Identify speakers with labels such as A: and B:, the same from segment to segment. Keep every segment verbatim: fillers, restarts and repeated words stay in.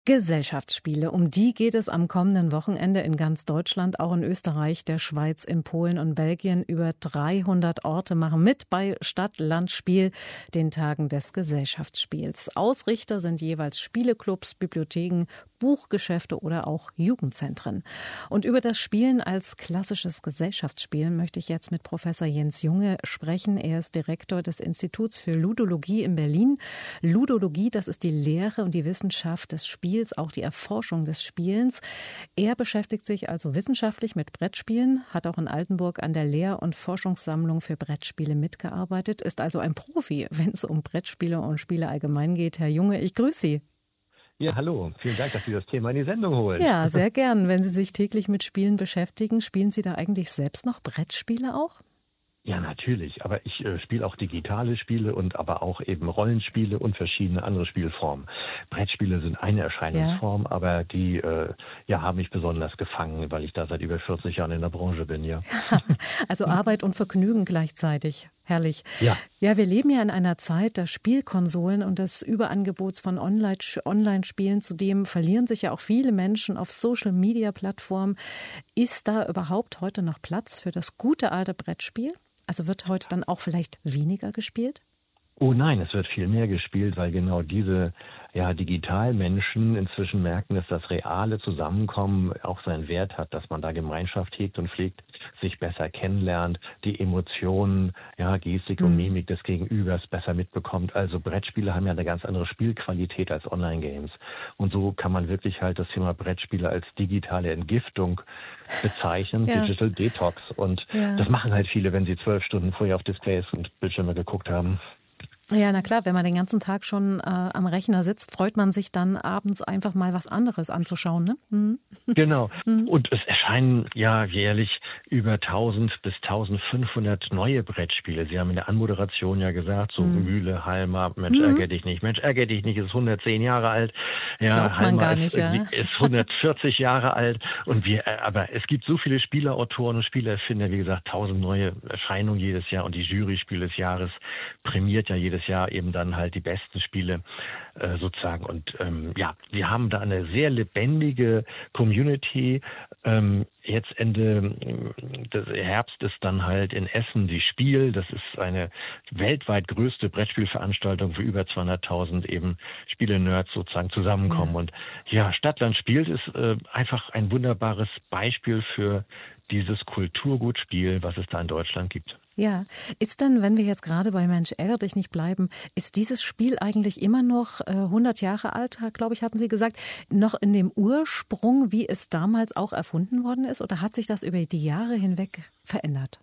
A: Gesellschaftsspiele, um die geht es am kommenden Wochenende in ganz Deutschland, auch in Österreich, der Schweiz, in Polen und Belgien. Über dreihundert Orte machen mit bei Stadt, Land, Spiel, den Tagen des Gesellschaftsspiels. Ausrichter sind jeweils Spieleclubs, Bibliotheken, Buchgeschäfte oder auch Jugendzentren. Und über das Spielen als klassisches Gesellschaftsspiel möchte ich jetzt mit Professor Jens Junge sprechen. Er ist Direktor des Instituts für Ludologie in Berlin. Ludologie, das ist die Lehre und die Wissenschaft des Spiels, auch die Erforschung des Spielens. Er beschäftigt sich also wissenschaftlich mit Brettspielen, hat auch in Altenburg an der Lehr- und Forschungssammlung für Brettspiele mitgearbeitet, ist also ein Profi, wenn es um Brettspiele und Spiele allgemein geht. Herr Junge, ich grüße Sie.
B: Ja, hallo. Vielen Dank, dass Sie das Thema in die Sendung holen.
A: Ja, sehr gern. Wenn Sie sich täglich mit Spielen beschäftigen, spielen Sie da eigentlich selbst noch Brettspiele auch?
B: Ja, natürlich. Aber ich äh, spiele auch digitale Spiele und aber auch eben Rollenspiele und verschiedene andere Spielformen. Brettspiele sind eine Erscheinungsform, ja. aber die äh, ja, haben mich besonders gefangen, weil ich da seit über vierzig Jahren in der Branche bin, ja.
A: Also Arbeit und Vergnügen gleichzeitig. Herrlich.
B: Ja.
A: Ja, wir leben ja in einer Zeit der Spielkonsolen und des Überangebots von Online- Online-Spielen. Zudem verlieren sich ja auch viele Menschen auf Social-Media-Plattformen. Ist da überhaupt heute noch Platz für das gute alte Brettspiel? Also wird heute dann auch vielleicht weniger gespielt?
B: Oh nein, es wird viel mehr gespielt, weil genau diese ja, Digitalmenschen inzwischen merken, dass das reale Zusammenkommen auch seinen Wert hat, dass man da Gemeinschaft hegt und pflegt, sich besser kennenlernt, die Emotionen, ja, Gestik und Mimik des Gegenübers besser mitbekommt. Also Brettspiele haben ja eine ganz andere Spielqualität als Online-Games. Und so kann man wirklich halt das Thema Brettspiele als digitale Entgiftung bezeichnen, ja. Digital Detox. Und ja. das machen halt viele, wenn sie zwölf Stunden vorher auf Displays und Bildschirme geguckt haben.
A: Ja, na klar, wenn man den ganzen Tag schon äh, am Rechner sitzt, freut man sich dann abends einfach mal was anderes anzuschauen, ne? Mhm.
B: Genau. Mhm. Und es erscheinen ja jährlich über tausend bis eintausendfünfhundert neue Brettspiele. Sie haben in der Anmoderation ja gesagt, so mhm. Mühle, Halma, Mensch, mhm. ärger dich nicht. Mensch, ärger dich nicht, ist hundertzehn Jahre alt. Ja,
A: Glaubt man
B: Halma
A: gar
B: ist,
A: nicht, ja.
B: ist hundertvierzig Jahre alt. Und wir, aber es gibt so viele Spielerautoren und Spielerfinder, wie gesagt, tausend neue Erscheinungen jedes Jahr. Und die Jury-Spiel des Jahres prämiert ja jedes Jahr eben dann halt die besten Spiele äh, sozusagen. Und ähm, ja, wir haben da eine sehr lebendige Community. Ähm, jetzt Ende des Herbstes dann halt in Essen die Spiel. Das ist eine weltweit größte Brettspielveranstaltung, wo über zweihunderttausend eben Spiele-Nerds sozusagen zusammenkommen. Ja. Und ja, Stadtland spielt ist äh, einfach ein wunderbares Beispiel für dieses Kulturgutspiel, was es da in Deutschland gibt.
A: Ja, ist denn, wenn wir jetzt gerade bei Mensch, ärger dich nicht bleiben, ist dieses Spiel eigentlich immer noch äh, hundert Jahre alt, glaube ich, hatten Sie gesagt, noch in dem Ursprung, wie es damals auch erfunden worden ist? Oder hat sich das über die Jahre hinweg verändert?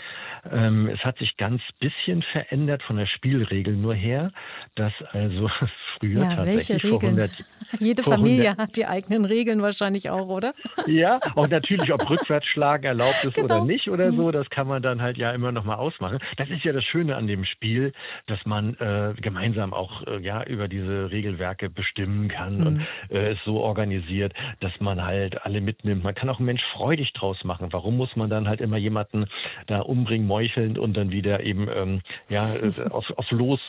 B: Ähm, es hat sich ganz bisschen verändert von der Spielregel nur her, dass also früher
A: ja,
B: tatsächlich
A: welche Regeln?
B: vor hundert
A: Jede
B: vor
A: Familie
B: hundert
A: hat die eigenen Regeln wahrscheinlich auch, oder?
B: Ja, auch natürlich, ob Rückwärtsschlagen erlaubt ist
A: genau.
B: oder nicht oder so, das kann man dann halt ja immer noch mal ausmachen. Das ist ja das Schöne an dem Spiel, dass man äh, gemeinsam auch äh, ja über diese Regelwerke bestimmen kann mhm. und äh, es so organisiert, dass man halt alle mitnimmt. Man kann auch einen Mensch freudig draus machen. Warum muss man dann halt immer jemanden da umbringen, meuchelnd und dann wieder eben ähm, ja auf, auf los,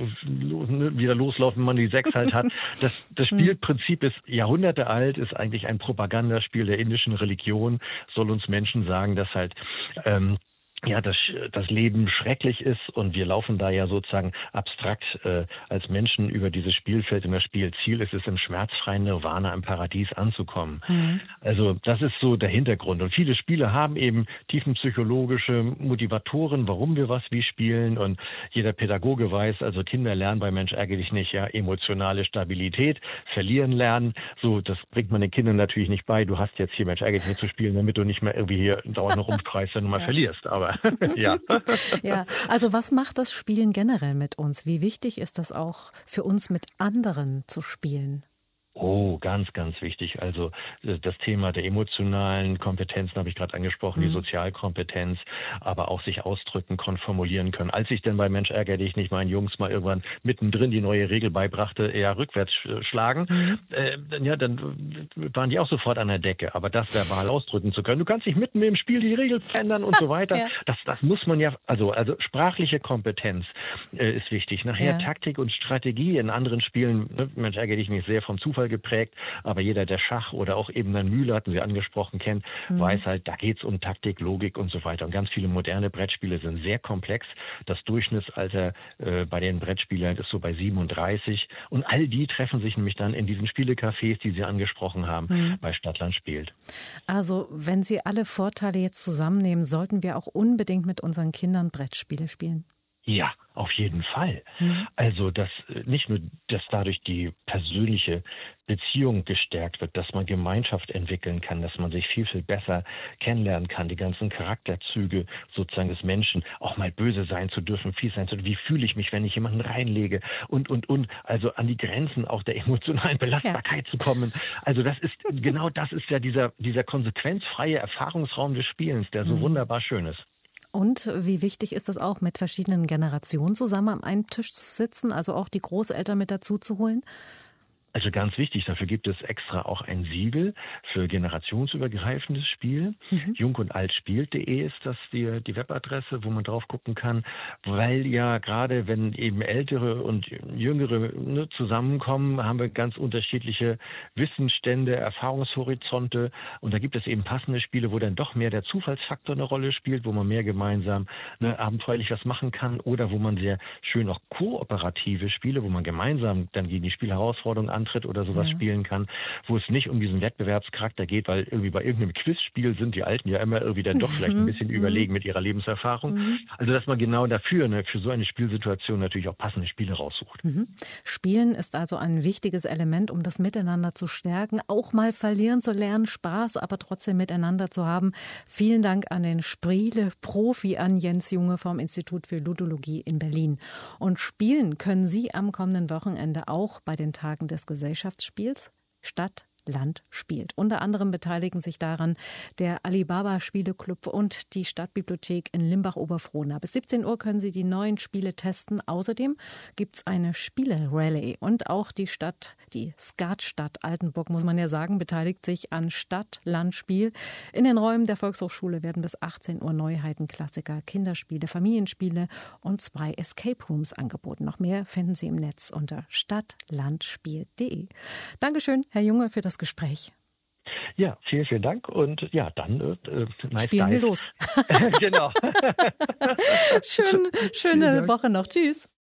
B: los wieder loslaufen, wenn man die sechs halt hat. Das, das Spielprinzip ist Jahrhunderte alt, ist eigentlich ein Propagandaspiel der indischen Religion, soll uns Menschen sagen, dass halt ähm, ja, das, das Leben schrecklich ist und wir laufen da ja sozusagen abstrakt äh, als Menschen über dieses Spielfeld und das Spielziel ist es, im schmerzfreien Nirvana im Paradies anzukommen. Mhm. Also das ist so der Hintergrund und viele Spiele haben eben tiefenpsychologische Motivatoren, warum wir was wie spielen und jeder Pädagoge weiß, also Kinder lernen bei Mensch ärgere dich nicht, ja, emotionale Stabilität, verlieren lernen, so, das bringt man den Kindern natürlich nicht bei, du hast jetzt hier Mensch ärgere dich nicht zu spielen, damit du nicht mehr irgendwie hier dauernd noch rumkreist, wenn du mal ja. verlierst, aber ja.
A: ja, also was macht das Spielen generell mit uns? Wie wichtig ist das auch für uns, mit anderen zu spielen?
B: Oh, ganz, ganz wichtig. Also das Thema der emotionalen Kompetenzen habe ich gerade angesprochen, mhm. die Sozialkompetenz, aber auch sich ausdrücken, konformulieren können. Als ich dann bei Mensch ärgere dich nicht meinen Jungs mal irgendwann mittendrin die neue Regel beibrachte, eher rückwärts schlagen, mhm. äh, ja, dann waren die auch sofort an der Decke. Aber das verbal ausdrücken zu können, du kannst dich mitten im Spiel die Regel verändern und so weiter, ja. das, das muss man ja, also, also sprachliche Kompetenz äh, ist wichtig. Nachher ja. Taktik und Strategie in anderen Spielen, ne, Mensch ärgere dich nicht, sehr vom Zufall geprägt, aber jeder, der Schach oder auch eben dann Mühle, hatten Sie angesprochen, kennt, mhm. weiß halt, da geht's um Taktik, Logik und so weiter. Und ganz viele moderne Brettspiele sind sehr komplex. Das Durchschnittsalter äh, bei den Brettspielern ist so bei siebenunddreißig. Und all die treffen sich nämlich dann in diesen Spielecafés, die Sie angesprochen haben, mhm. bei Stadtland spielt.
A: Also wenn Sie alle Vorteile jetzt zusammennehmen, sollten wir auch unbedingt mit unseren Kindern Brettspiele spielen?
B: Ja, auf jeden Fall. Mhm. Also, dass nicht nur, dass dadurch die persönliche Beziehung gestärkt wird, dass man Gemeinschaft entwickeln kann, dass man sich viel, viel besser kennenlernen kann, die ganzen Charakterzüge sozusagen des Menschen, auch mal böse sein zu dürfen, fies sein zu dürfen, wie fühle ich mich, wenn ich jemanden reinlege und, und, und, also an die Grenzen auch der emotionalen Belastbarkeit ja. zu kommen. Also das ist, genau das ist ja dieser, dieser konsequenzfreie Erfahrungsraum des Spielens, der so mhm. wunderbar schön ist.
A: Und wie wichtig ist es auch, mit verschiedenen Generationen zusammen am einen Tisch zu sitzen, also auch die Großeltern mit dazu zu holen?
B: Also ganz wichtig, dafür gibt es extra auch ein Siegel für generationsübergreifendes Spiel. Mhm. Jung und alt spielt punkt de ist das die, die Webadresse, wo man drauf gucken kann, weil ja gerade wenn eben Ältere und Jüngere ne, zusammenkommen, haben wir ganz unterschiedliche Wissensstände, Erfahrungshorizonte und da gibt es eben passende Spiele, wo dann doch mehr der Zufallsfaktor eine Rolle spielt, wo man mehr gemeinsam ne, abenteuerlich was machen kann oder wo man sehr schön auch kooperative Spiele, wo man gemeinsam dann gegen die Spielherausforderungen an antritt oder sowas ja. spielen kann, wo es nicht um diesen Wettbewerbscharakter geht, weil irgendwie bei irgendeinem Quizspiel sind die Alten ja immer irgendwie dann doch vielleicht ein bisschen mhm. überlegen mit ihrer Lebenserfahrung. Mhm. Also dass man genau dafür, ne, für so eine Spielsituation natürlich auch passende Spiele raussucht. Mhm.
A: Spielen ist also ein wichtiges Element, um das Miteinander zu stärken, auch mal verlieren zu lernen, Spaß, aber trotzdem miteinander zu haben. Vielen Dank an den Spiele-Profi, an Jens Junge vom Institut für Ludologie in Berlin. Und spielen können Sie am kommenden Wochenende auch bei den Tagen des Gesellschaftsspiels Stadt, Land spielt. Unter anderem beteiligen sich daran der Alibaba Spieleclub und die Stadtbibliothek in Limbach-Oberfrohna. Bis siebzehn Uhr können Sie die neuen Spiele testen. Außerdem gibt es eine Spiele-Rallye und auch die Stadt, die Skatstadt Altenburg, muss man ja sagen, beteiligt sich an Stadt, Land, Spiel. In den Räumen der Volkshochschule werden bis achtzehn Uhr Neuheiten, Klassiker, Kinderspiele, Familienspiele und zwei Escape Rooms angeboten. Noch mehr finden Sie im Netz unter stadtlandspiel punkt de. Dankeschön, Herr Junge, für das Gespräch.
B: Ja, vielen, vielen Dank und ja, dann äh, nice
A: spielen wir los.
B: Genau.
A: Schön, schöne Woche noch. Tschüss.